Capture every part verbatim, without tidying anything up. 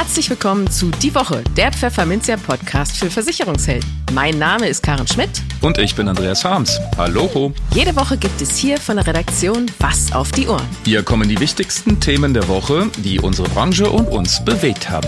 Herzlich willkommen zu Die Woche, der Pfefferminzia Podcast für Versicherungshelden. Mein Name ist Karen Schmidt. Und ich bin Andreas Harms. Hallo. Jede Woche gibt es hier von der Redaktion was auf die Ohren. Hier kommen die wichtigsten Themen der Woche, die unsere Branche und uns bewegt haben.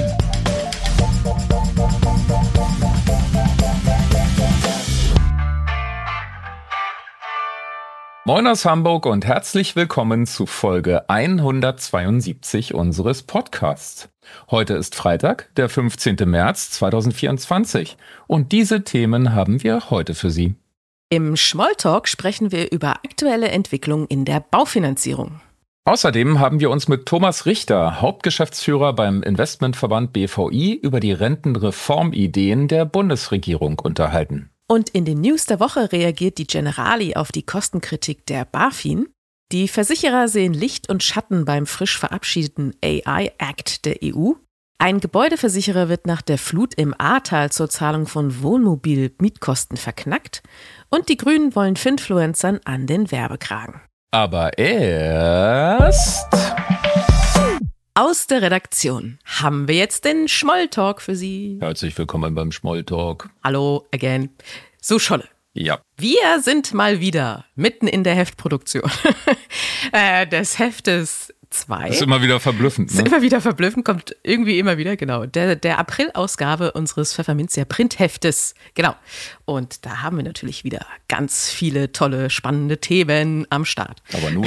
Moin aus Hamburg und herzlich willkommen zu Folge hundertzweiundsiebzig unseres Podcasts. Heute ist Freitag, der fünfzehnten März zweitausendvierundzwanzig und diese Themen haben wir heute für Sie. Im Schmolltalk sprechen wir über aktuelle Entwicklungen in der Baufinanzierung. Außerdem haben wir uns mit Thomas Richter, Hauptgeschäftsführer beim Investmentverband B V I, über die Rentenreformideen der Bundesregierung unterhalten. Und in den News der Woche reagiert die Generali auf die Kostenkritik der BaFin. Die Versicherer sehen Licht und Schatten beim frisch verabschiedeten A I-Act der E U. Ein Gebäudeversicherer wird nach der Flut im Ahrtal zur Zahlung von Wohnmobil-Mietkosten verknackt. Und die Grünen wollen Finfluencern an den Werbekragen. Aber erst... Aus der Redaktion haben wir jetzt den Schmolltalk für Sie. Herzlich willkommen beim Schmolltalk. Hallo again. So, Scholle. Ja. Wir sind mal wieder mitten in der Heftproduktion äh, des Heftes zwei. Das ist immer wieder verblüffend. Ne? Ist immer wieder verblüffend, kommt irgendwie immer wieder, genau. Der, der April-Ausgabe unseres Pfefferminzia Printheftes, genau. Und da haben wir natürlich wieder ganz viele tolle, spannende Themen am Start. Aber nur.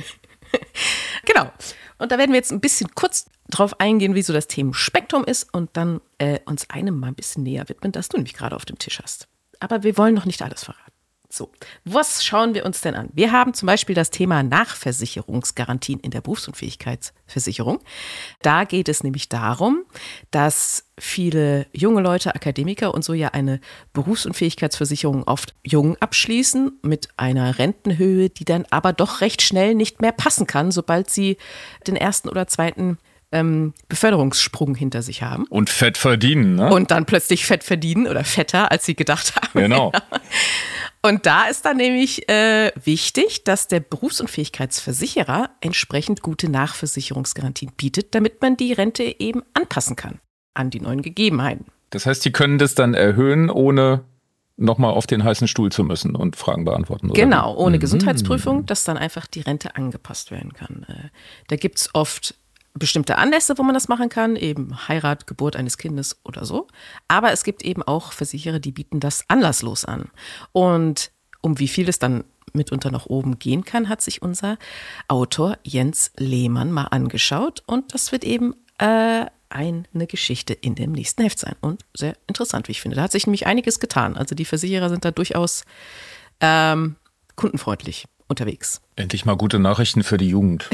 Genau. Und da werden wir jetzt ein bisschen kurz drauf eingehen, wie so das Themenspektrum ist und dann äh, uns einem mal ein bisschen näher widmen, das du nämlich gerade auf dem Tisch hast. Aber wir wollen noch nicht alles verraten. So, was schauen wir uns denn an? Wir haben zum Beispiel das Thema Nachversicherungsgarantien in der Berufsunfähigkeitsversicherung. Da geht es nämlich darum, dass viele junge Leute, Akademiker und so ja eine Berufsunfähigkeitsversicherung oft jung abschließen mit einer Rentenhöhe, die dann aber doch recht schnell nicht mehr passen kann, sobald sie den ersten oder zweiten ähm, Beförderungssprung hinter sich haben. Und fett verdienen, ne? Und dann plötzlich fett verdienen oder fetter, als sie gedacht haben. Genau. Und da ist dann nämlich äh, wichtig, dass der Berufsunfähigkeitsversicherer entsprechend gute Nachversicherungsgarantien bietet, damit man die Rente eben anpassen kann an die neuen Gegebenheiten. Das heißt, die können das dann erhöhen, ohne nochmal auf den heißen Stuhl zu müssen und Fragen beantworten, oder? Genau, ohne mhm. Gesundheitsprüfung, dass dann einfach die Rente angepasst werden kann. Äh, da gibt es oft bestimmte Anlässe, wo man das machen kann, eben Heirat, Geburt eines Kindes oder so. Aber es gibt eben auch Versicherer, die bieten das anlasslos an. Und um wie viel es dann mitunter nach oben gehen kann, hat sich unser Autor Jens Lehmann mal angeschaut. Und das wird eben äh, eine Geschichte in dem nächsten Heft sein. Und sehr interessant, wie ich finde. Da hat sich nämlich einiges getan. Also die Versicherer sind da durchaus ähm, kundenfreundlich unterwegs. Endlich mal gute Nachrichten für die Jugend.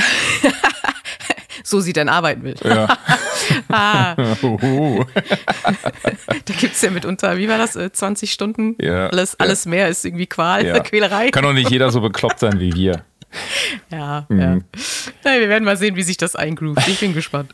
So sie denn arbeiten will. Ja. ah. Da gibt es ja mitunter, wie war das, zwanzig Stunden? Ja. Alles, alles ja. Mehr ist irgendwie Qual, ja. Quälerei. Kann doch nicht jeder so bekloppt sein wie wir. Ja, mhm. ja. Na, wir werden mal sehen, wie sich das eingroovt. Ich bin gespannt.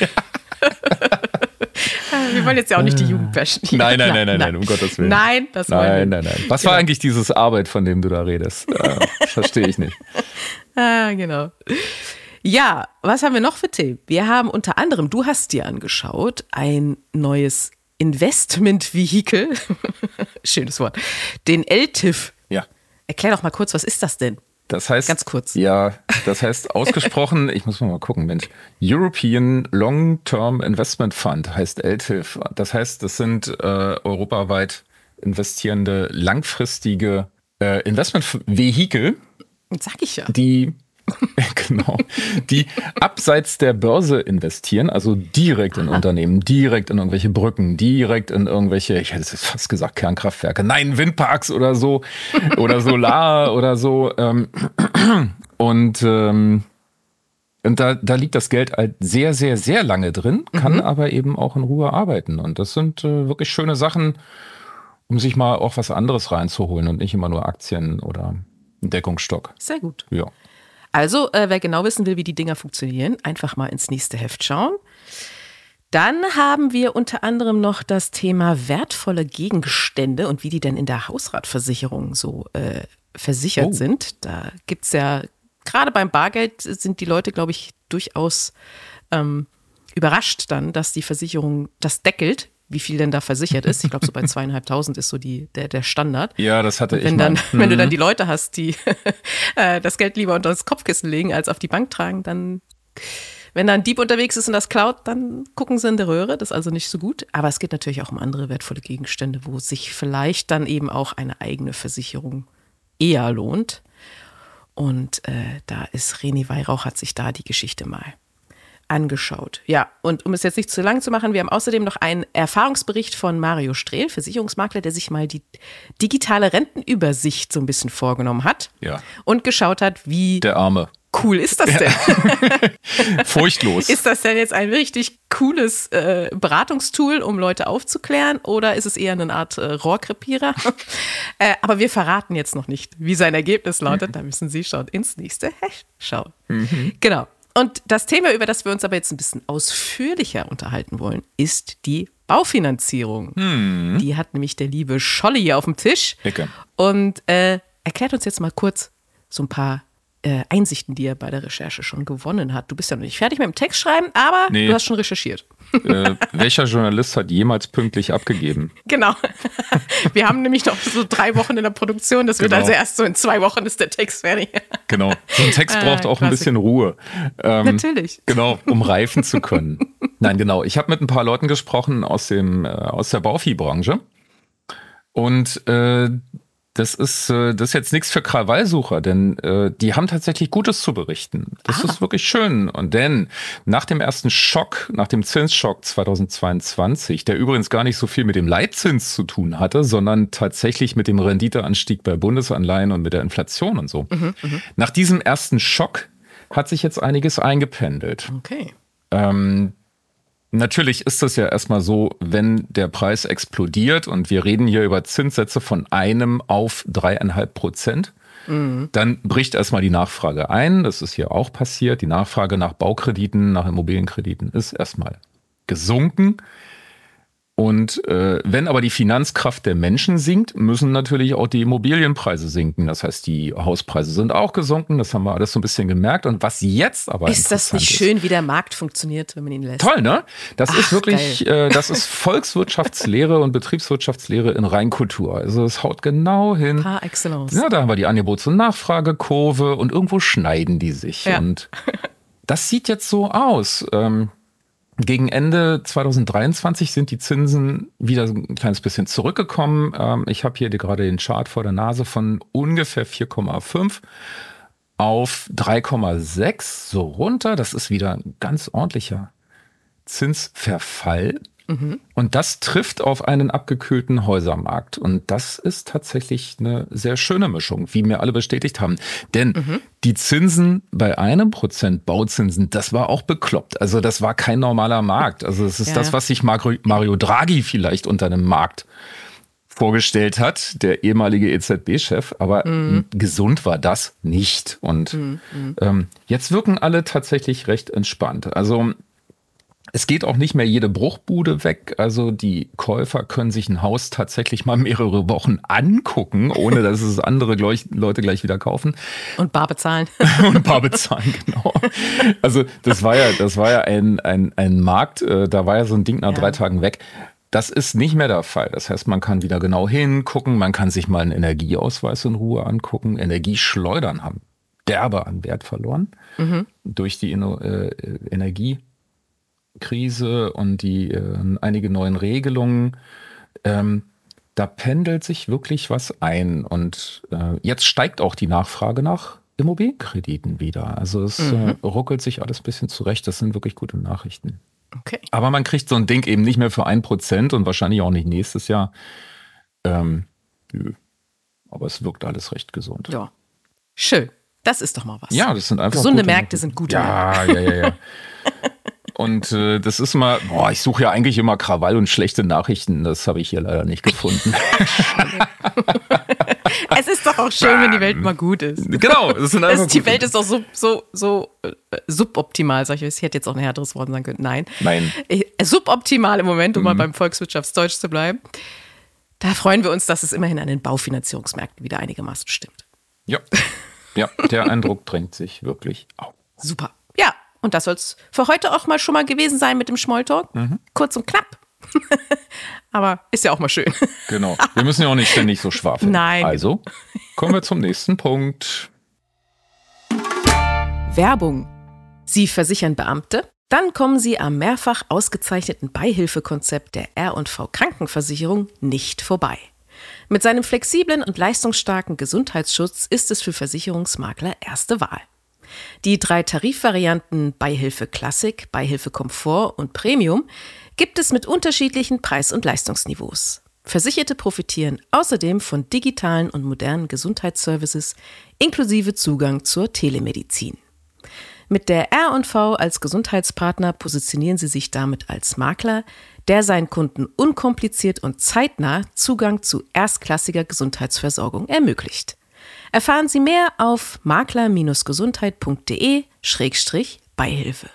Wir wollen jetzt ja auch nicht die Jugend bashen. Nein, nein, nein, nein, nein, um Gottes Willen. Nein, das wollen nein, wir Nein, nein, nein. Was genau. war eigentlich dieses Arbeit, von dem du da redest? Äh, verstehe ich nicht. Ah, genau. Ja, was haben wir noch für Themen? Wir haben unter anderem, du hast dir angeschaut, ein neues Investmentvehikel, schönes Wort, den L T I F. Ja. Erklär doch mal kurz, was ist das denn? Das heißt, ganz kurz. Ja, das heißt ausgesprochen, ich muss mal gucken, Mensch, European Long-Term Investment Fund heißt L T I F. Das heißt, das sind äh, europaweit investierende, langfristige äh, Investmentvehikel. Sag ich ja. Die genau, die abseits der Börse investieren, also direkt in Aha. Unternehmen, direkt in irgendwelche Brücken, direkt in irgendwelche, ich hätte es jetzt fast gesagt, Kernkraftwerke, nein, Windparks oder so, oder Solar oder so. Und, ähm, und da, da liegt das Geld halt sehr, sehr, sehr lange drin, kann mhm. aber eben auch in Ruhe arbeiten. Und das sind äh, wirklich schöne Sachen, um sich mal auch was anderes reinzuholen und nicht immer nur Aktien oder einen Deckungsstock. Sehr gut. Ja. Also, äh, wer genau wissen will, wie die Dinger funktionieren, einfach mal ins nächste Heft schauen. Dann haben wir unter anderem noch das Thema wertvolle Gegenstände und wie die denn in der Hausratversicherung so äh, versichert oh. sind. Da gibt es ja, gerade beim Bargeld sind die Leute, glaube ich, durchaus ähm, überrascht dann, dass die Versicherung das deckelt, wie viel denn da versichert ist. Ich glaube, so bei zweieinhalbtausend ist so die, der, der Standard. Ja, das hatte wenn ich dann, mal. Wenn du dann die Leute hast, die das Geld lieber unter das Kopfkissen legen, als auf die Bank tragen, dann, wenn da ein Dieb unterwegs ist und das klaut, dann gucken sie in der Röhre. Das ist also nicht so gut. Aber es geht natürlich auch um andere wertvolle Gegenstände, wo sich vielleicht dann eben auch eine eigene Versicherung eher lohnt. Und äh, da ist René Weihrauch, hat sich da die Geschichte mal angeschaut. Ja, und um es jetzt nicht zu lang zu machen, wir haben außerdem noch einen Erfahrungsbericht von Mario Strehl, Versicherungsmakler, der sich mal die digitale Rentenübersicht so ein bisschen vorgenommen hat. Ja. Und geschaut hat, wie Der Arme. cool ist das denn? Furchtlos. Ist das denn jetzt ein richtig cooles äh, Beratungstool, um Leute aufzuklären, oder ist es eher eine Art äh, Rohrkrepierer? äh, aber wir verraten jetzt noch nicht, wie sein Ergebnis lautet. Da müssen Sie schon ins nächste Heft schauen. Mhm. Genau. Und das Thema, über das wir uns aber jetzt ein bisschen ausführlicher unterhalten wollen, ist die Baufinanzierung. Mhm. Die hat nämlich der liebe Scholli hier auf dem Tisch. Ecke. Und äh, erklärt uns jetzt mal kurz so ein paar äh, Einsichten, die er bei der Recherche schon gewonnen hat. Du bist ja noch nicht fertig mit dem Text schreiben, aber nee. Du hast schon recherchiert. Äh, welcher Journalist hat jemals pünktlich abgegeben? Genau. Wir haben nämlich noch so drei Wochen in der Produktion. Das wird genau. Also erst so in zwei Wochen ist der Text fertig. Genau. So ein Text braucht äh, auch ein bisschen Ruhe. Ähm, Natürlich. Genau, um reifen zu können. Nein, genau. Ich habe mit ein paar Leuten gesprochen aus, dem, äh, aus der Baufi-Branche. Und äh, das ist, äh, das ist jetzt nichts für Krawallsucher, denn äh, die haben tatsächlich Gutes zu berichten. Das ah. ist wirklich schön. Und denn nach dem ersten Schock, nach dem Zinsschock zweitausendzweiundzwanzig, der übrigens gar nicht so viel mit dem Leitzins zu tun hatte, sondern tatsächlich mit dem Renditeanstieg bei Bundesanleihen und mit der Inflation und so. Mhm, mh. Nach diesem ersten Schock hat sich jetzt einiges eingependelt. Okay. Ähm, Natürlich ist das ja erstmal so, wenn der Preis explodiert und wir reden hier über Zinssätze von einem auf dreieinhalb Prozent, mhm. dann bricht erstmal die Nachfrage ein. Das ist hier auch passiert. Die Nachfrage nach Baukrediten, nach Immobilienkrediten ist erstmal gesunken. Und äh, wenn aber die Finanzkraft der Menschen sinkt, müssen natürlich auch die Immobilienpreise sinken. Das heißt, die Hauspreise sind auch gesunken. Das haben wir alles so ein bisschen gemerkt. Und was jetzt aber ist das nicht ist, schön, wie der Markt funktioniert, wenn man ihn lässt? Toll, ne? Das Ach, ist wirklich, äh, das ist Volkswirtschaftslehre und Betriebswirtschaftslehre in Reinkultur. Also es haut genau hin. Par excellence. Ja, da haben wir die Angebots- und Nachfragekurve und irgendwo schneiden die sich. Ja. Und das sieht jetzt so aus. Ähm, Gegen Ende zweitausenddreiundzwanzig sind die Zinsen wieder ein kleines bisschen zurückgekommen. Ich habe hier gerade den Chart vor der Nase von ungefähr vier Komma fünf auf drei Komma sechs, so runter. Das ist wieder ein ganz ordentlicher Zinsverfall. Mhm. Und das trifft auf einen abgekühlten Häusermarkt. Und das ist tatsächlich eine sehr schöne Mischung, wie mir alle bestätigt haben. Denn mhm. die Zinsen bei einem Prozent Bauzinsen, das war auch bekloppt. Also das war kein normaler Markt. Also das ist ja. das, was sich Mario Draghi vielleicht unter einem Markt vorgestellt hat, der ehemalige E Z B-Chef. Aber mhm. gesund war das nicht. Und mhm. ähm, jetzt wirken alle tatsächlich recht entspannt. Also es geht auch nicht mehr jede Bruchbude weg. Also die Käufer können sich ein Haus tatsächlich mal mehrere Wochen angucken, ohne dass es andere Leute gleich wieder kaufen. Und bar bezahlen. Und bar bezahlen, genau. Also das war ja, das war ja ein, ein, ein Markt, da war ja so ein Ding nach ja. drei Tagen weg. Das ist nicht mehr der Fall. Das heißt, man kann wieder genau hingucken, man kann sich mal einen Energieausweis in Ruhe angucken. Energieschleudern haben derbe an Wert verloren mhm. durch die äh, Energie. Krise und die äh, einige neuen Regelungen, ähm, da pendelt sich wirklich was ein. Und äh, jetzt steigt auch die Nachfrage nach Immobilienkrediten wieder. Also es mhm. äh, ruckelt sich alles ein bisschen zurecht. Das sind wirklich gute Nachrichten. Okay. Aber man kriegt so ein Ding eben nicht mehr für ein Prozent und wahrscheinlich auch nicht nächstes Jahr. Ähm, nö. Aber es wirkt alles recht gesund. Ja. Schön. Das ist doch mal was. Ja, das sind einfach gesunde gute Märkte sind gute ja, Märkte. Ja, ja, ja, ja. Und äh, das ist mal, boah, ich suche ja eigentlich immer Krawall und schlechte Nachrichten. Das habe ich hier leider nicht gefunden. Es ist doch auch schön, wenn die Welt mal gut ist. Genau. Das sind einfach das, die Welt ist doch so, so, so äh, suboptimal, sag ich. Ich hätte jetzt auch ein härteres Wort sagen können. Nein. Nein. Ich, suboptimal im Moment, um mhm. mal beim Volkswirtschaftsdeutsch zu bleiben. Da freuen wir uns, dass es immerhin an den Baufinanzierungsmärkten wieder einigermaßen stimmt. Ja. Ja, der Eindruck drängt sich wirklich auf. Super. Ja. Und das soll es für heute auch mal schon mal gewesen sein mit dem Smalltalk. Mhm. Kurz und knapp. Aber ist ja auch mal schön. Genau. Wir müssen ja auch nicht ständig so schwafeln. Nein. Also, kommen wir zum nächsten Punkt. Werbung. Sie versichern Beamte? Dann kommen Sie am mehrfach ausgezeichneten Beihilfekonzept der R und V Krankenversicherung nicht vorbei. Mit seinem flexiblen und leistungsstarken Gesundheitsschutz ist es für Versicherungsmakler erste Wahl. Die drei Tarifvarianten Beihilfe Classic, Beihilfe Komfort und Premium gibt es mit unterschiedlichen Preis- und Leistungsniveaus. Versicherte profitieren außerdem von digitalen und modernen Gesundheitsservices inklusive Zugang zur Telemedizin. Mit der R und V als Gesundheitspartner positionieren sie sich damit als Makler, der seinen Kunden unkompliziert und zeitnah Zugang zu erstklassiger Gesundheitsversorgung ermöglicht. Erfahren Sie mehr auf makler Bindestrich gesundheit punkt de Schrägstrich Beihilfe.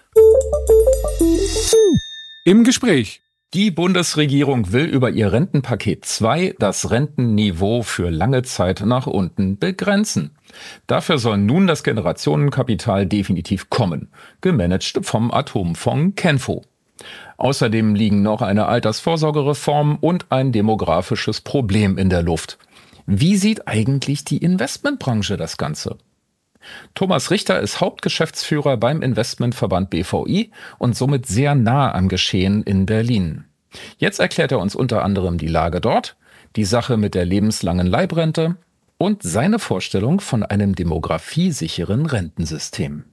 Im Gespräch. Die Bundesregierung will über ihr Rentenpaket zwei das Rentenniveau für lange Zeit nach unten begrenzen. Dafür soll nun das Generationenkapital definitiv kommen, gemanagt vom Atomfonds Kenfo. Außerdem liegen noch eine Altersvorsorgereform und ein demografisches Problem in der Luft. Wie sieht eigentlich die Investmentbranche das Ganze? Thomas Richter ist Hauptgeschäftsführer beim Investmentverband B V I und somit sehr nah am Geschehen in Berlin. Jetzt erklärt er uns unter anderem die Lage dort, die Sache mit der lebenslangen Leibrente und seine Vorstellung von einem demografiesicheren Rentensystem.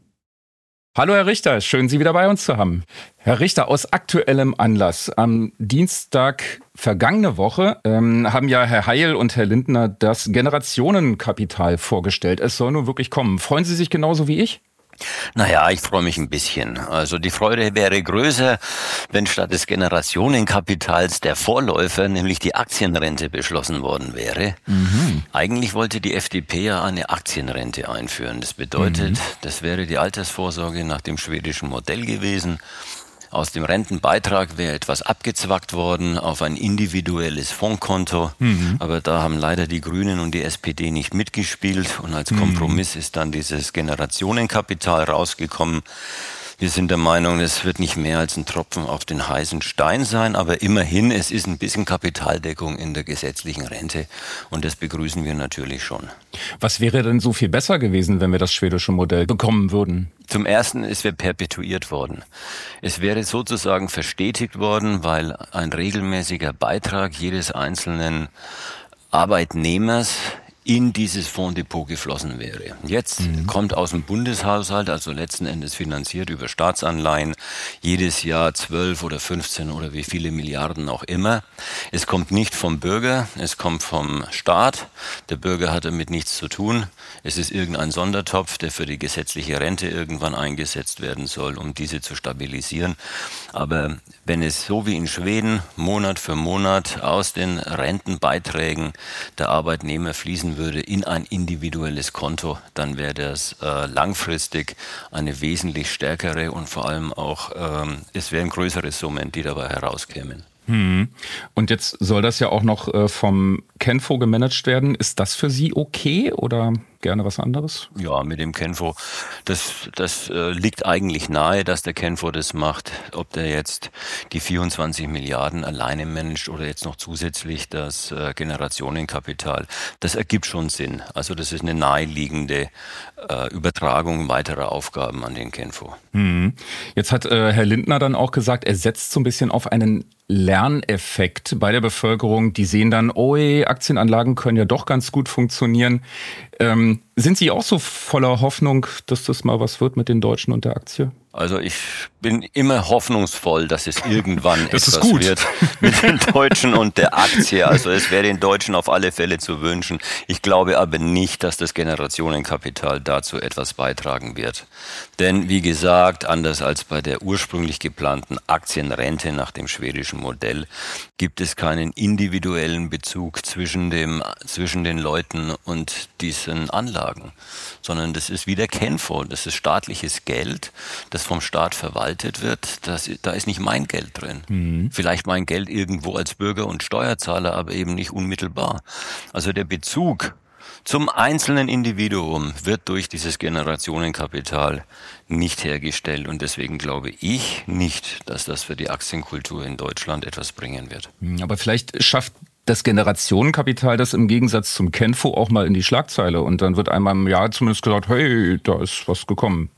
Hallo Herr Richter, schön Sie wieder bei uns zu haben. Herr Richter, aus aktuellem Anlass. Am Dienstag vergangene Woche ähm, haben ja Herr Heil und Herr Lindner das Generationenkapital vorgestellt. Es soll nun wirklich kommen. Freuen Sie sich genauso wie ich? Naja, ich freue mich ein bisschen. Also die Freude wäre größer, wenn statt des Generationenkapitals der Vorläufer, nämlich die Aktienrente, beschlossen worden wäre. Mhm. Eigentlich wollte die F D P ja eine Aktienrente einführen. Das bedeutet, mhm. das wäre die Altersvorsorge nach dem schwedischen Modell gewesen. Aus dem Rentenbeitrag wäre etwas abgezwackt worden auf ein individuelles Fondskonto. Mhm. Aber da haben leider die Grünen und die S P D nicht mitgespielt. Und als Kompromiss mhm. ist dann dieses Generationenkapital rausgekommen. Wir sind der Meinung, es wird nicht mehr als ein Tropfen auf den heißen Stein sein. Aber immerhin, es ist ein bisschen Kapitaldeckung in der gesetzlichen Rente. Und das begrüßen wir natürlich schon. Was wäre denn so viel besser gewesen, wenn wir das schwedische Modell bekommen würden? Zum Ersten, es wäre perpetuiert worden. Es wäre sozusagen verstetigt worden, weil ein regelmäßiger Beitrag jedes einzelnen Arbeitnehmers in dieses Fondsdepot geflossen wäre. Jetzt mhm. kommt aus dem Bundeshaushalt, also letzten Endes finanziert über Staatsanleihen, jedes Jahr zwölf oder fünfzehn oder wie viele Milliarden auch immer. Es kommt nicht vom Bürger, es kommt vom Staat. Der Bürger hat damit nichts zu tun. Es ist irgendein Sondertopf, der für die gesetzliche Rente irgendwann eingesetzt werden soll, um diese zu stabilisieren. Aber wenn es so wie in Schweden Monat für Monat aus den Rentenbeiträgen der Arbeitnehmer fließen würde in ein individuelles Konto, dann wäre das äh, langfristig eine wesentlich stärkere und vor allem auch, ähm, es wären größere Summen, die dabei herauskämen. Hm. Und jetzt soll das ja auch noch äh, vom Kenfo gemanagt werden. Ist das für Sie okay oder gerne was anderes? Ja, mit dem Kenfo, das, das äh, liegt eigentlich nahe, dass der Kenfo das macht. Ob der jetzt die vierundzwanzig Milliarden alleine managt oder jetzt noch zusätzlich das äh, Generationenkapital, das ergibt schon Sinn. Also das ist eine naheliegende äh, Übertragung weiterer Aufgaben an den Kenfo. Hm. Jetzt hat äh, Herr Lindner dann auch gesagt, er setzt so ein bisschen auf einen Lerneffekt bei der Bevölkerung. Die sehen dann, oh, Aktienanlagen können ja doch ganz gut funktionieren. Ähm, sind Sie auch so voller Hoffnung, dass das mal was wird mit den Deutschen und der Aktie? Also ich bin immer hoffnungsvoll, dass es irgendwann das etwas wird mit den Deutschen und der Aktie. Also es wäre den Deutschen auf alle Fälle zu wünschen. Ich glaube aber nicht, dass das Generationenkapital dazu etwas beitragen wird. Denn wie gesagt, anders als bei der ursprünglich geplanten Aktienrente nach dem schwedischen Modell, gibt es keinen individuellen Bezug zwischen dem, zwischen den Leuten und diesen Anlagen, sondern das ist wie der Kenfo, das ist staatliches Geld, das vom Staat verwaltet wird, das, da ist nicht mein Geld drin. Mhm. Vielleicht mein Geld irgendwo als Bürger und Steuerzahler, aber eben nicht unmittelbar. Also der Bezug zum einzelnen Individuum wird durch dieses Generationenkapital nicht hergestellt. Und deswegen glaube ich nicht, dass das für die Aktienkultur in Deutschland etwas bringen wird. Aber vielleicht schafft das Generationenkapital das im Gegensatz zum Kenfo auch mal in die Schlagzeile. Und dann wird einmal im Jahr zumindest gesagt, hey, da ist was gekommen.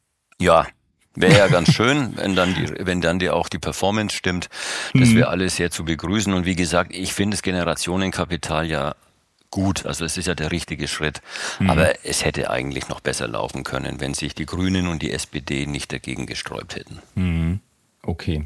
Ja, wäre ja ganz schön, wenn dann die, wenn dann die auch die Performance stimmt. Das wäre alles sehr zu begrüßen. Und wie gesagt, ich finde das Generationenkapital ja gut. Also es ist ja der richtige Schritt. Mhm. Aber es hätte eigentlich noch besser laufen können, wenn sich die Grünen und die S P D nicht dagegen gesträubt hätten. Mhm. Okay.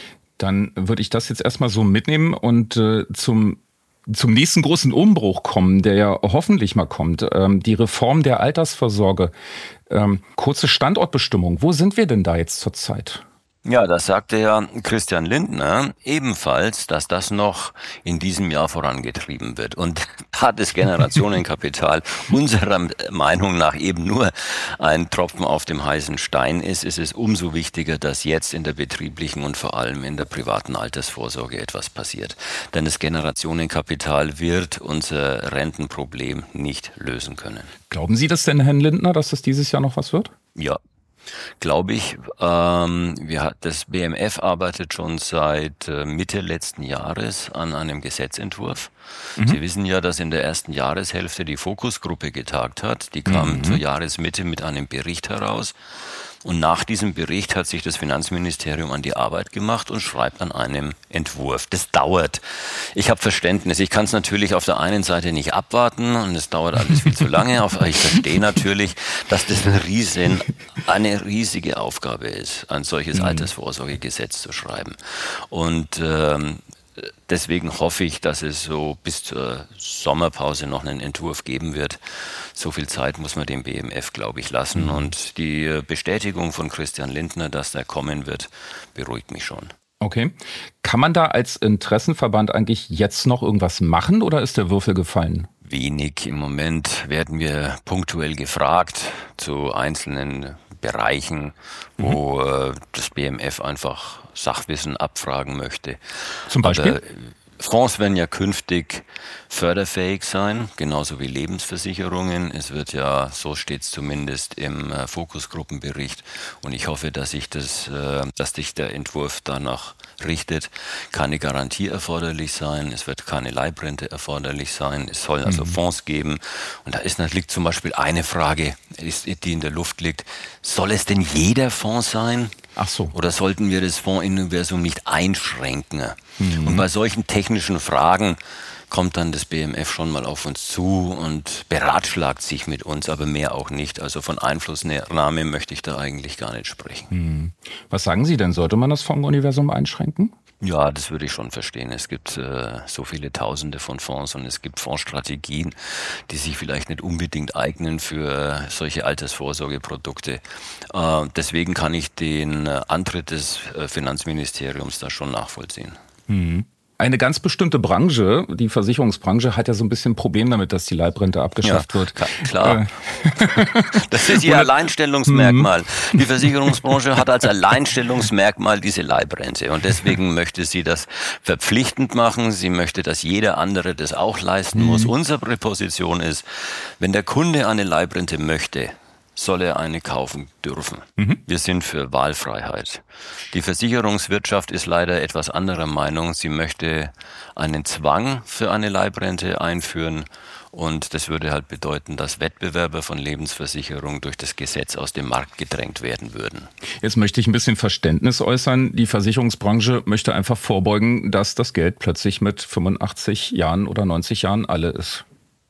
Dann würde ich das jetzt erstmal so mitnehmen und äh, zum zum nächsten großen Umbruch kommen, der ja hoffentlich mal kommt. Ähm, die Reform der Altersvorsorge. Ähm, kurze Standortbestimmung. Wo sind wir denn da jetzt zurzeit? Ja, das sagte ja Christian Lindner ebenfalls, dass das noch in diesem Jahr vorangetrieben wird. Und da das Generationenkapital unserer Meinung nach eben nur ein Tropfen auf dem heißen Stein ist, ist es umso wichtiger, dass jetzt in der betrieblichen und vor allem in der privaten Altersvorsorge etwas passiert. Denn das Generationenkapital wird unser Rentenproblem nicht lösen können. Glauben Sie das denn, Herrn Lindner, dass das dieses Jahr noch was wird? Ja. Glaube ich. Ähm, wir, das B M F arbeitet schon seit äh, Mitte letzten Jahres an einem Gesetzentwurf. Mhm. Sie wissen ja, dass in der ersten Jahreshälfte die Fokusgruppe getagt hat. Die kam mhm. zur Jahresmitte mit einem Bericht heraus. Und nach diesem Bericht hat sich das Finanzministerium an die Arbeit gemacht und schreibt an einem Entwurf. Das dauert. Ich habe Verständnis. Ich kann es natürlich auf der einen Seite nicht abwarten und es dauert alles viel zu lange. Aber ich verstehe natürlich, dass das ein riesen, eine riesige Aufgabe ist, ein solches mhm. Altersvorsorgegesetz zu schreiben. Und ähm, deswegen hoffe ich, dass es so bis zur Sommerpause noch einen Entwurf geben wird. So viel Zeit muss man dem B M F, glaube ich, lassen. Mhm. Und die Bestätigung von Christian Lindner, dass der kommen wird, beruhigt mich schon. Okay. Kann man da als Interessenverband eigentlich jetzt noch irgendwas machen oder ist der Würfel gefallen? Wenig. Im Moment werden wir punktuell gefragt zu einzelnen Bereichen, wo mhm. das B M F einfach Sachwissen abfragen möchte. Zum Beispiel? Aber Fonds werden ja künftig förderfähig sein, genauso wie Lebensversicherungen. Es wird ja, so steht es zumindest im äh, Fokusgruppenbericht. Und ich hoffe, dass sich das, äh, dass sich der Entwurf danach richtet. Keine Garantie erforderlich sein, es wird keine Leibrente erforderlich sein. Es sollen also mhm. Fonds geben. Und da ist, da liegt zum Beispiel eine Frage, die in der Luft liegt. Soll es denn jeder Fonds sein? Ach so. Oder sollten wir das Fondsuniversum nicht einschränken? Mhm. Und bei solchen technischen Fragen kommt dann das B M F schon mal auf uns zu und beratschlagt sich mit uns, aber mehr auch nicht. Also von Einflussnahme möchte ich da eigentlich gar nicht sprechen. Mhm. Was sagen Sie denn? Sollte man das Fondsuniversum einschränken? Ja, das würde ich schon verstehen. Es gibt äh, so viele Tausende von Fonds und es gibt Fondsstrategien, die sich vielleicht nicht unbedingt eignen für äh, solche Altersvorsorgeprodukte. Äh, deswegen kann ich den äh, Antritt des äh, Finanzministeriums da schon nachvollziehen. Mhm. Eine ganz bestimmte Branche, die Versicherungsbranche, hat ja so ein bisschen ein Problem damit, dass die Leibrente abgeschafft ja, wird. Klar. Das ist ihr Alleinstellungsmerkmal. Die Versicherungsbranche hat als Alleinstellungsmerkmal diese Leibrente. Und deswegen möchte sie das verpflichtend machen. Sie möchte, dass jeder andere das auch leisten muss. Mhm. Unsere Position ist, wenn der Kunde eine Leibrente möchte, soll er eine kaufen dürfen. Mhm. Wir sind für Wahlfreiheit. Die Versicherungswirtschaft ist leider etwas anderer Meinung. Sie möchte einen Zwang für eine Leibrente einführen und das würde halt bedeuten, dass Wettbewerber von Lebensversicherung durch das Gesetz aus dem Markt gedrängt werden würden. Jetzt möchte ich ein bisschen Verständnis äußern. Die Versicherungsbranche möchte einfach vorbeugen, dass das Geld plötzlich mit fünfundachtzig Jahren oder neunzig Jahren alle ist.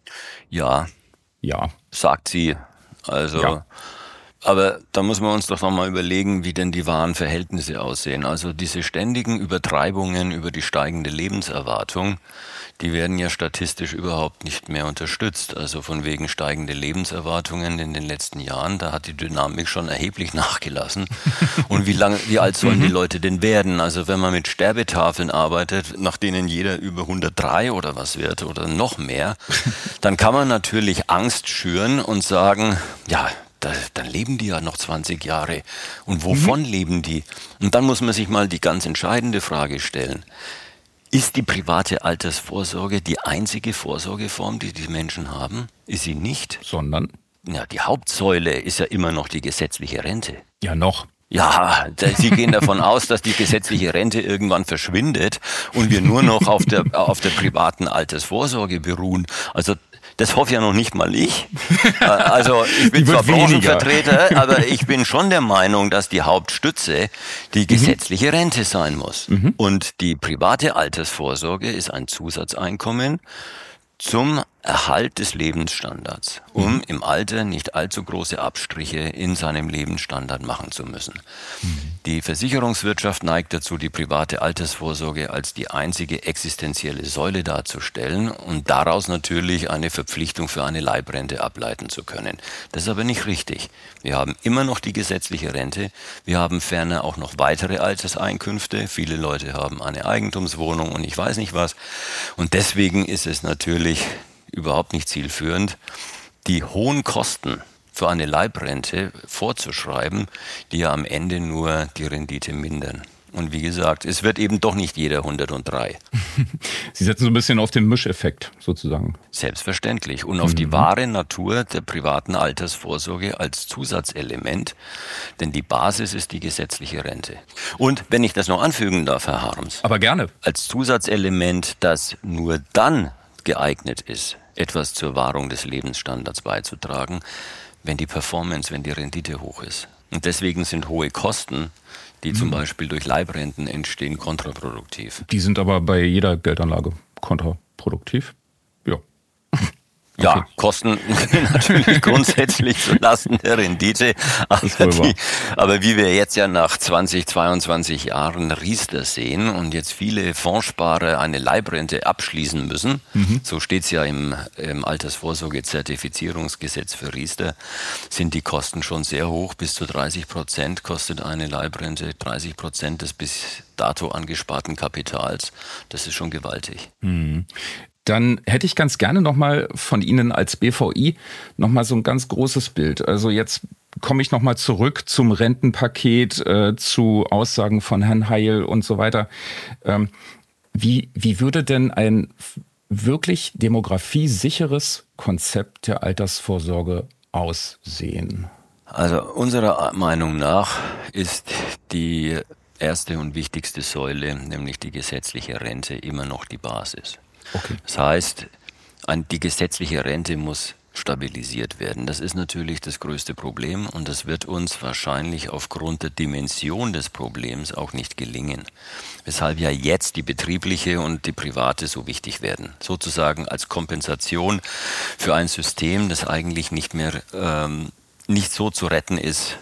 Ja, ja, sagt sie. Also, ja. Aber da muss man uns doch nochmal überlegen, wie denn die wahren Verhältnisse aussehen. Also diese ständigen Übertreibungen über die steigende Lebenserwartung, die werden ja statistisch überhaupt nicht mehr unterstützt. Also von wegen steigende Lebenserwartungen in den letzten Jahren, da hat die Dynamik schon erheblich nachgelassen. Und wie lange, wie alt sollen die Leute denn werden? Also wenn man mit Sterbetafeln arbeitet, nach denen jeder über hundertdrei oder was wird oder noch mehr, dann kann man natürlich Angst schüren und sagen, ja, Da, dann leben die ja noch zwanzig Jahre. Und wovon mhm. leben die? Und dann muss man sich mal die ganz entscheidende Frage stellen. Ist die private Altersvorsorge die einzige Vorsorgeform, die die Menschen haben? Ist sie nicht. Sondern? Ja, die Hauptsäule ist ja immer noch die gesetzliche Rente. Ja, noch. Ja, Sie gehen davon aus, dass die gesetzliche Rente irgendwann verschwindet und wir nur noch auf der, auf der privaten Altersvorsorge beruhen. Also das hoffe ja noch nicht mal ich. Also ich bin zwar Branchenvertreter, aber ich bin schon der Meinung, dass die Hauptstütze die gesetzliche mhm. Rente sein muss. Mhm. Und die private Altersvorsorge ist ein Zusatzeinkommen zum Erhalt des Lebensstandards, um mhm. im Alter nicht allzu große Abstriche in seinem Lebensstandard machen zu müssen. Mhm. Die Versicherungswirtschaft neigt dazu, die private Altersvorsorge als die einzige existenzielle Säule darzustellen und daraus natürlich eine Verpflichtung für eine Leibrente ableiten zu können. Das ist aber nicht richtig. Wir haben immer noch die gesetzliche Rente, wir haben ferner auch noch weitere Alterseinkünfte, viele Leute haben eine Eigentumswohnung und ich weiß nicht was. Und deswegen ist es natürlich überhaupt nicht zielführend, die hohen Kosten für eine Leibrente vorzuschreiben, die ja am Ende nur die Rendite mindern. Und wie gesagt, es wird eben doch nicht jeder hundertdrei. Sie setzen so ein bisschen auf den Mischeffekt sozusagen. Selbstverständlich. Und auf mhm. die wahre Natur der privaten Altersvorsorge als Zusatzelement, denn die Basis ist die gesetzliche Rente. Und wenn ich das noch anfügen darf, Herr Harms. Aber gerne. Als Zusatzelement, das nur dann geeignet ist, etwas zur Wahrung des Lebensstandards beizutragen, wenn die Performance, wenn die Rendite hoch ist. Und deswegen sind hohe Kosten, die mhm. zum Beispiel durch Leibrenten entstehen, kontraproduktiv. Die sind aber bei jeder Geldanlage kontraproduktiv. Ja. Okay. Ja, Kosten natürlich grundsätzlich zulasten der Rendite. Aber, die, aber wie wir jetzt ja nach zwanzig, zweiundzwanzig Jahren Riester sehen und jetzt viele Fondssparer eine Leibrente abschließen müssen, mhm. so steht es ja im, im Altersvorsorge-Zertifizierungsgesetz für Riester, sind die Kosten schon sehr hoch. Bis zu dreißig Prozent kostet eine Leibrente, dreißig Prozent des bis dato angesparten Kapitals. Das ist schon gewaltig. Mhm. Dann hätte ich ganz gerne nochmal von Ihnen als B V I nochmal so ein ganz großes Bild. Also jetzt komme ich nochmal zurück zum Rentenpaket, äh, zu Aussagen von Herrn Heil und so weiter. Ähm, wie, wie würde denn ein wirklich demografiesicheres Konzept der Altersvorsorge aussehen? Also unserer Meinung nach ist die erste und wichtigste Säule, nämlich die gesetzliche Rente, immer noch die Basis. Okay. Das heißt, die gesetzliche Rente muss stabilisiert werden. Das ist natürlich das größte Problem und das wird uns wahrscheinlich aufgrund der Dimension des Problems auch nicht gelingen. Weshalb ja jetzt die betriebliche und die private so wichtig werden. Sozusagen als Kompensation für ein System, das eigentlich nicht mehr ähm, nicht so zu retten ist,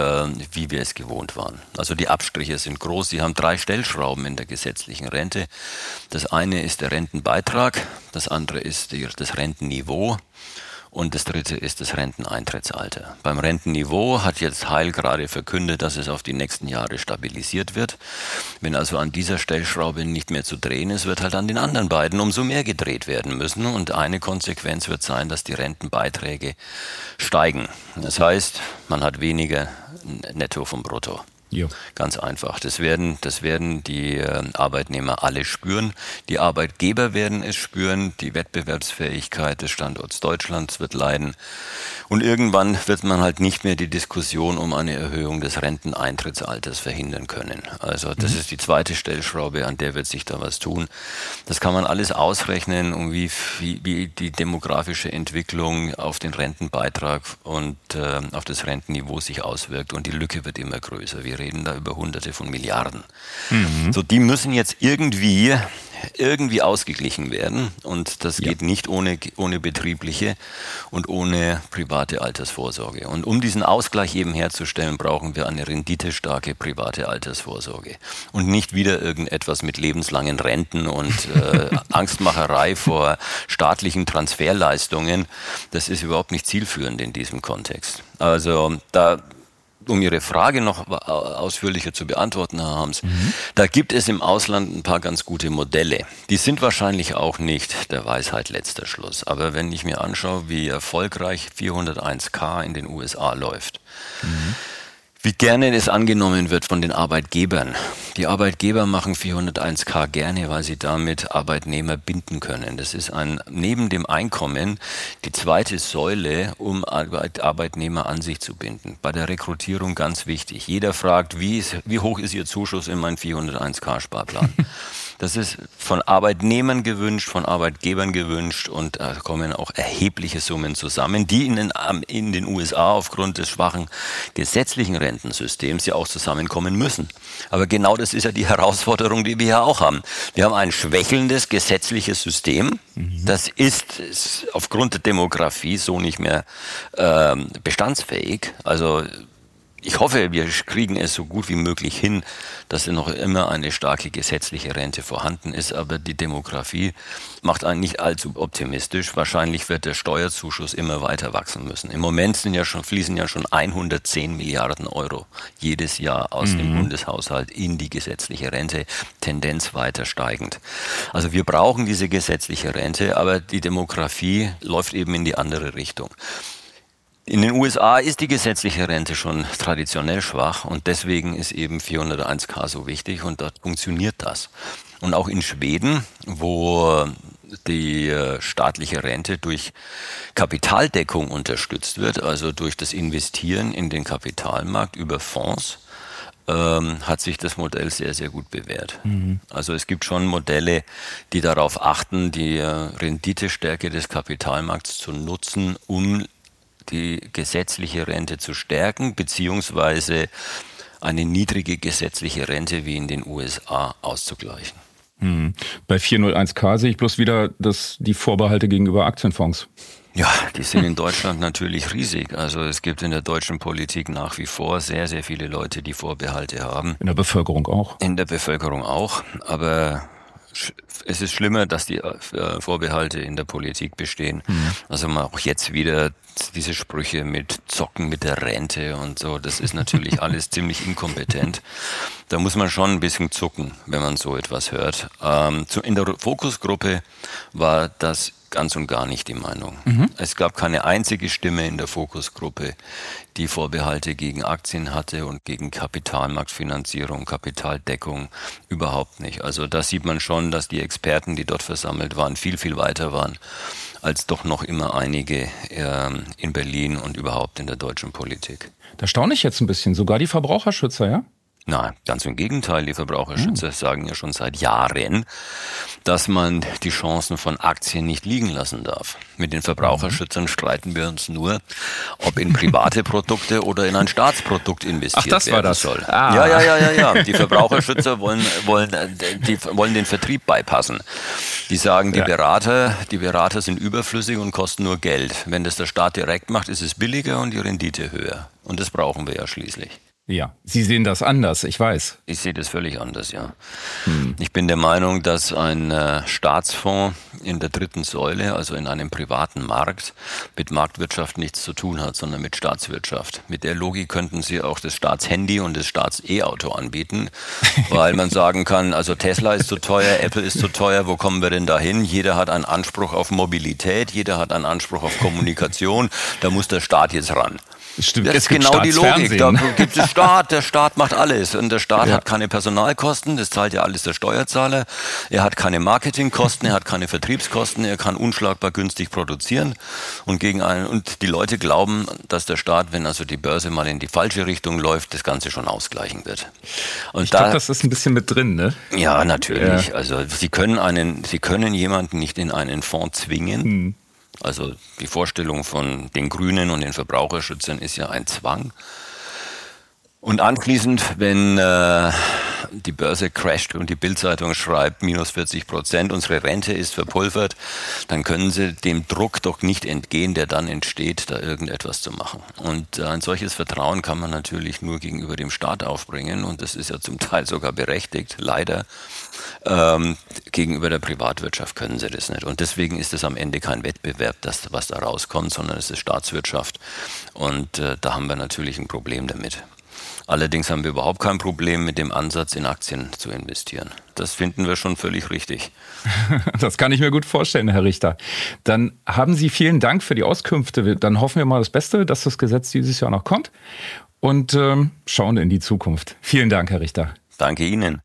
wie wir es gewohnt waren. Also die Abstriche sind groß. Sie haben drei Stellschrauben in der gesetzlichen Rente. Das eine ist der Rentenbeitrag, das andere ist die, das Rentenniveau und das dritte ist das Renteneintrittsalter. Beim Rentenniveau hat jetzt Heil gerade verkündet, dass es auf die nächsten Jahre stabilisiert wird. Wenn also an dieser Stellschraube nicht mehr zu drehen ist, wird halt an den anderen beiden umso mehr gedreht werden müssen. Und eine Konsequenz wird sein, dass die Rentenbeiträge steigen. Das heißt, man hat weniger Netto vom Brutto. Jo. Ganz einfach. Das werden, das werden die äh, Arbeitnehmer alle spüren. Die Arbeitgeber werden es spüren. Die Wettbewerbsfähigkeit des Standorts Deutschlands wird leiden. Und irgendwann wird man halt nicht mehr die Diskussion um eine Erhöhung des Renteneintrittsalters verhindern können. Also das mhm. ist die zweite Stellschraube, an der wird sich da was tun. Das kann man alles ausrechnen, um wie, wie, wie die demografische Entwicklung auf den Rentenbeitrag und äh, auf das Rentenniveau sich auswirkt. Und die Lücke wird immer größer. Wir reden da über Hunderte von Milliarden. Mhm. So, die müssen jetzt irgendwie irgendwie ausgeglichen werden und das geht ja. nicht ohne, ohne betriebliche und ohne private Altersvorsorge. Und um diesen Ausgleich eben herzustellen, brauchen wir eine renditestarke private Altersvorsorge und nicht wieder irgendetwas mit lebenslangen Renten und äh, Angstmacherei vor staatlichen Transferleistungen. Das ist überhaupt nicht zielführend in diesem Kontext. Also da Um Ihre Frage noch ausführlicher zu beantworten, Herr Harms, mhm. da gibt es im Ausland ein paar ganz gute Modelle. Die sind wahrscheinlich auch nicht der Weisheit letzter Schluss. Aber wenn ich mir anschaue, wie erfolgreich vierhunderteins K in den U S A läuft, mhm. wie gerne es angenommen wird von den Arbeitgebern. Die Arbeitgeber machen vierhunderteins K gerne, weil sie damit Arbeitnehmer binden können. Das ist ein, neben dem Einkommen die zweite Säule, um Arbeit, Arbeitnehmer an sich zu binden. Bei der Rekrutierung ganz wichtig. Jeder fragt, wie, ist, wie hoch ist Ihr Zuschuss in meinen vierhunderteins K Sparplan? Das ist von Arbeitnehmern gewünscht, von Arbeitgebern gewünscht und da kommen auch erhebliche Summen zusammen, die in den, in den U S A aufgrund des schwachen gesetzlichen Rentensystems ja auch zusammenkommen müssen. Aber genau das ist ja die Herausforderung, die wir ja auch haben. Wir haben ein schwächelndes gesetzliches System. Mhm. Das ist, ist aufgrund der Demografie so nicht mehr äh, bestandsfähig. Also ich hoffe, wir kriegen es so gut wie möglich hin, dass noch immer eine starke gesetzliche Rente vorhanden ist, aber die Demografie macht einen nicht allzu optimistisch. Wahrscheinlich wird der Steuerzuschuss immer weiter wachsen müssen. Im Moment sind ja schon, fließen ja schon hundertzehn Milliarden Euro jedes Jahr aus mhm. dem Bundeshaushalt in die gesetzliche Rente, Tendenz weiter steigend. Also wir brauchen diese gesetzliche Rente, aber die Demografie läuft eben in die andere Richtung. In den U S A ist die gesetzliche Rente schon traditionell schwach und deswegen ist eben vierhunderteins K so wichtig und dort funktioniert das. Und auch in Schweden, wo die staatliche Rente durch Kapitaldeckung unterstützt wird, also durch das Investieren in den Kapitalmarkt über Fonds, ähm, hat sich das Modell sehr, sehr gut bewährt. Mhm. Also es gibt schon Modelle, die darauf achten, die Renditestärke des Kapitalmarkts zu nutzen, um die gesetzliche Rente zu stärken, beziehungsweise eine niedrige gesetzliche Rente wie in den U S A auszugleichen. Hm. Bei vierhunderteins K sehe ich bloß wieder das, die Vorbehalte gegenüber Aktienfonds. Ja, die sind in Deutschland natürlich riesig. Also es gibt in der deutschen Politik nach wie vor sehr, sehr viele Leute, die Vorbehalte haben. In der Bevölkerung auch. In der Bevölkerung auch, aber es ist schlimmer, dass die Vorbehalte in der Politik bestehen. Mhm. Also auch jetzt wieder diese Sprüche mit Zocken mit der Rente und so, das ist natürlich alles ziemlich inkompetent. Da muss man schon ein bisschen zucken, wenn man so etwas hört. Ähm, in der Fokusgruppe war das ganz und gar nicht die Meinung. Mhm. Es gab keine einzige Stimme in der Fokusgruppe, die Vorbehalte gegen Aktien hatte und gegen Kapitalmarktfinanzierung, Kapitaldeckung überhaupt nicht. Also da sieht man schon, dass die Experten, die dort versammelt waren, viel, viel weiter waren als doch noch immer einige äh, in Berlin und überhaupt in der deutschen Politik. Da staune ich jetzt ein bisschen, sogar die Verbraucherschützer, ja? Nein, ganz im Gegenteil. Die Verbraucherschützer mhm. sagen ja schon seit Jahren, dass man die Chancen von Aktien nicht liegen lassen darf. Mit den Verbraucherschützern streiten wir uns nur, ob in private Produkte oder in ein Staatsprodukt investiert Ach, das werden war das. soll. Ah. Ja, ja, ja, ja, ja. Die Verbraucherschützer wollen, wollen, die wollen den Vertrieb beipassen. Die sagen, die ja. Berater, die Berater sind überflüssig und kosten nur Geld. Wenn das der Staat direkt macht, ist es billiger und die Rendite höher. Und das brauchen wir ja schließlich. Ja, Sie sehen das anders, ich weiß. Ich sehe das völlig anders, ja. Hm. Ich bin der Meinung, dass ein äh, Staatsfonds in der dritten Säule, also in einem privaten Markt, mit Marktwirtschaft nichts zu tun hat, sondern mit Staatswirtschaft. Mit der Logik könnten Sie auch das Staatshandy und das Staats-E-Auto anbieten, weil man sagen kann, also Tesla ist zu teuer, Apple ist zu teuer, wo kommen wir denn da hin? Jeder hat einen Anspruch auf Mobilität, jeder hat einen Anspruch auf Kommunikation, da muss der Staat jetzt ran. Stimmt, das ist genau die Logik. Da gibt es Staat, der Staat macht alles. Und der Staat ja. hat keine Personalkosten, das zahlt ja alles der Steuerzahler. Er hat keine Marketingkosten, er hat keine Vertriebskosten, er kann unschlagbar günstig produzieren. Und, gegen einen, und die Leute glauben, dass der Staat, wenn also die Börse mal in die falsche Richtung läuft, das Ganze schon ausgleichen wird. Und ich da, glaube, das ist ein bisschen mit drin, ne? Ja, natürlich. Ja. Also Sie können, einen, Sie können jemanden nicht in einen Fonds zwingen. Hm. Also die Vorstellung von den Grünen und den Verbraucherschützern ist ja ein Zwang. Und anschließend, wenn äh, die Börse crasht und die Bild-Zeitung schreibt, minus vierzig Prozent, unsere Rente ist verpulvert, dann können sie dem Druck doch nicht entgehen, der dann entsteht, da irgendetwas zu machen. Und äh, ein solches Vertrauen kann man natürlich nur gegenüber dem Staat aufbringen und das ist ja zum Teil sogar berechtigt, leider. Ähm, gegenüber der Privatwirtschaft können sie das nicht. Und deswegen ist es am Ende kein Wettbewerb, das, was da rauskommt, sondern es ist Staatswirtschaft. Und äh, da haben wir natürlich ein Problem damit. Allerdings haben wir überhaupt kein Problem mit dem Ansatz, in Aktien zu investieren. Das finden wir schon völlig richtig. Das kann ich mir gut vorstellen, Herr Richter. Dann haben Sie vielen Dank für die Auskünfte. Dann hoffen wir mal das Beste, dass das Gesetz dieses Jahr noch kommt. und ähm, schauen in die Zukunft. Vielen Dank, Herr Richter. Danke Ihnen.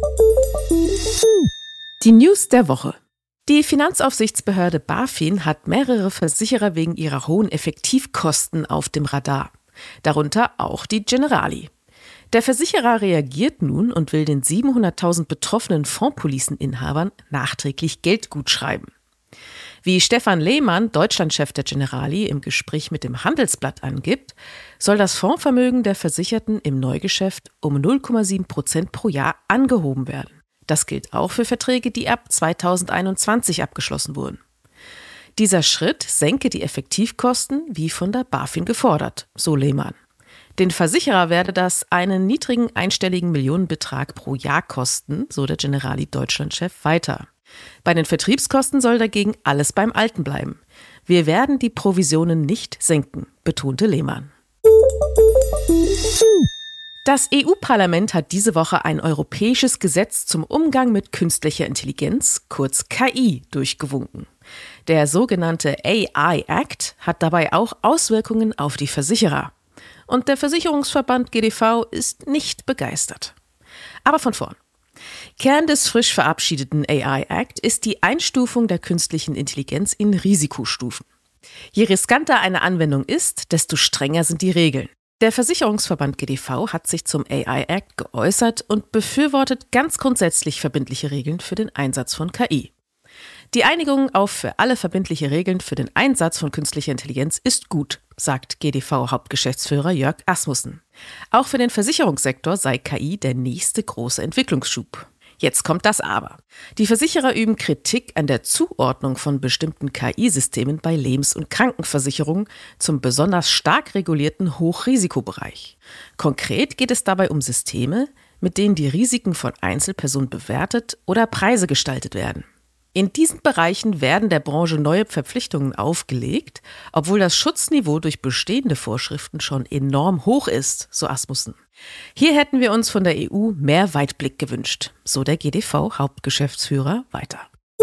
Die News der Woche. Die Finanzaufsichtsbehörde BaFin hat mehrere Versicherer wegen ihrer hohen Effektivkosten auf dem Radar. Darunter auch die Generali. Der Versicherer reagiert nun und will den siebenhunderttausend betroffenen Fondspoliceninhabern nachträglich Geld gutschreiben. Wie Stefan Lehmann, Deutschlandchef der Generali, im Gespräch mit dem Handelsblatt angibt, soll das Fondsvermögen der Versicherten im Neugeschäft um null Komma sieben Prozent pro Jahr angehoben werden. Das gilt auch für Verträge, die ab zweitausendeinundzwanzig abgeschlossen wurden. Dieser Schritt senke die Effektivkosten, wie von der BaFin gefordert, so Lehmann. Den Versicherer werde das einen niedrigen einstelligen Millionenbetrag pro Jahr kosten, so der Generali-Deutschland-Chef weiter. Bei den Vertriebskosten soll dagegen alles beim Alten bleiben. Wir werden die Provisionen nicht senken, betonte Lehmann. Das E U-Parlament hat diese Woche ein europäisches Gesetz zum Umgang mit künstlicher Intelligenz, kurz K I, durchgewunken. Der sogenannte A I Act hat dabei auch Auswirkungen auf die Versicherer. Und der Versicherungsverband G D V ist nicht begeistert. Aber von vorn. Kern des frisch verabschiedeten A I Act ist die Einstufung der künstlichen Intelligenz in Risikostufen. Je riskanter eine Anwendung ist, desto strenger sind die Regeln. Der Versicherungsverband G D V hat sich zum A I Act geäußert und befürwortet ganz grundsätzlich verbindliche Regeln für den Einsatz von K I. Die Einigung auf für alle verbindliche Regeln für den Einsatz von künstlicher Intelligenz ist gut, sagt G D V-Hauptgeschäftsführer Jörg Asmussen. Auch für den Versicherungssektor sei K I der nächste große Entwicklungsschub. Jetzt kommt das Aber. Die Versicherer üben Kritik an der Zuordnung von bestimmten K I-Systemen bei Lebens- und Krankenversicherungen zum besonders stark regulierten Hochrisikobereich. Konkret geht es dabei um Systeme, mit denen die Risiken von Einzelpersonen bewertet oder Preise gestaltet werden. In diesen Bereichen werden der Branche neue Verpflichtungen aufgelegt, obwohl das Schutzniveau durch bestehende Vorschriften schon enorm hoch ist, so Asmussen. Hier hätten wir uns von der E U mehr Weitblick gewünscht, so der G D V-Hauptgeschäftsführer weiter.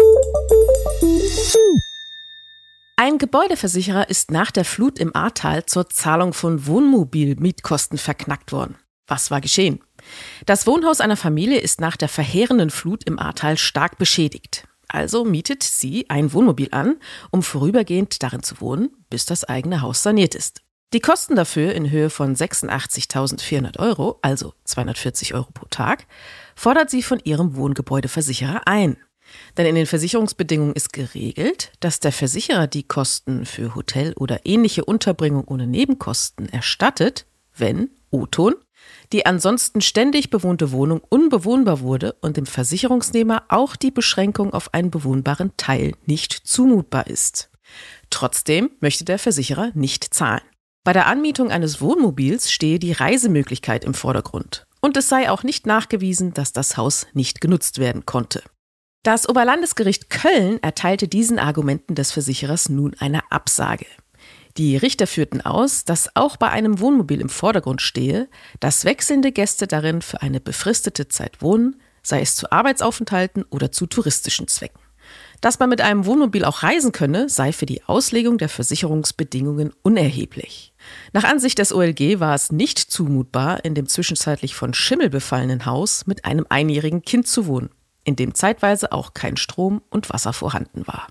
Ein Gebäudeversicherer ist nach der Flut im Ahrtal zur Zahlung von Wohnmobil-Mietkosten verknackt worden. Was war geschehen? Das Wohnhaus einer Familie ist nach der verheerenden Flut im Ahrtal stark beschädigt. Also mietet sie ein Wohnmobil an, um vorübergehend darin zu wohnen, bis das eigene Haus saniert ist. Die Kosten dafür in Höhe von sechsundachtzigtausendvierhundert Euro, also zweihundertvierzig Euro pro Tag, fordert sie von ihrem Wohngebäudeversicherer ein. Denn in den Versicherungsbedingungen ist geregelt, dass der Versicherer die Kosten für Hotel oder ähnliche Unterbringung ohne Nebenkosten erstattet, wenn, O-Ton, die ansonsten ständig bewohnte Wohnung unbewohnbar wurde und dem Versicherungsnehmer auch die Beschränkung auf einen bewohnbaren Teil nicht zumutbar ist. Trotzdem möchte der Versicherer nicht zahlen. Bei der Anmietung eines Wohnmobils stehe die Reisemöglichkeit im Vordergrund. Und es sei auch nicht nachgewiesen, dass das Haus nicht genutzt werden konnte. Das Oberlandesgericht Köln erteilte diesen Argumenten des Versicherers nun eine Absage. Die Richter führten aus, dass auch bei einem Wohnmobil im Vordergrund stehe, dass wechselnde Gäste darin für eine befristete Zeit wohnen, sei es zu Arbeitsaufenthalten oder zu touristischen Zwecken. Dass man mit einem Wohnmobil auch reisen könne, sei für die Auslegung der Versicherungsbedingungen unerheblich. Nach Ansicht des O L G war es nicht zumutbar, in dem zwischenzeitlich von Schimmel befallenen Haus mit einem einjährigen Kind zu wohnen, in dem zeitweise auch kein Strom und Wasser vorhanden war.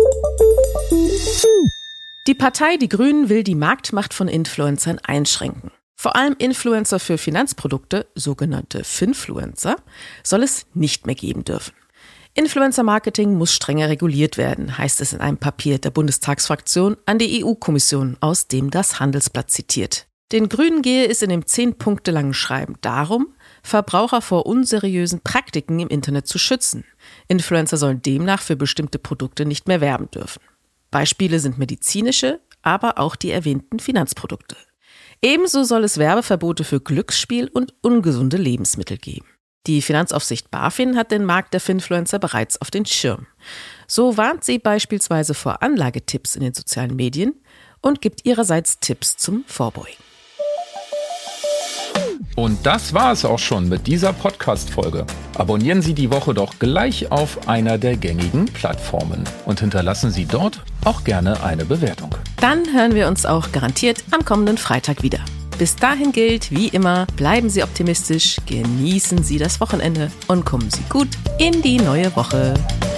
Die Partei Die Grünen will die Marktmacht von Influencern einschränken. Vor allem Influencer für Finanzprodukte, sogenannte Finfluencer, soll es nicht mehr geben dürfen. Influencer-Marketing muss strenger reguliert werden, heißt es in einem Papier der Bundestagsfraktion an die E U-Kommission, aus dem das Handelsblatt zitiert. Den Grünen gehe es in dem zehn Punkte langen Schreiben darum, Verbraucher vor unseriösen Praktiken im Internet zu schützen. Influencer sollen demnach für bestimmte Produkte nicht mehr werben dürfen. Beispiele sind medizinische, aber auch die erwähnten Finanzprodukte. Ebenso soll es Werbeverbote für Glücksspiel und ungesunde Lebensmittel geben. Die Finanzaufsicht BaFin hat den Markt der Finfluencer bereits auf den Schirm. So warnt sie beispielsweise vor Anlagetipps in den sozialen Medien und gibt ihrerseits Tipps zum Vorbeugen. Und das war es auch schon mit dieser Podcast-Folge. Abonnieren Sie die Woche doch gleich auf einer der gängigen Plattformen und hinterlassen Sie dort auch gerne eine Bewertung. Dann hören wir uns auch garantiert am kommenden Freitag wieder. Bis dahin gilt, wie immer, bleiben Sie optimistisch, genießen Sie das Wochenende und kommen Sie gut in die neue Woche.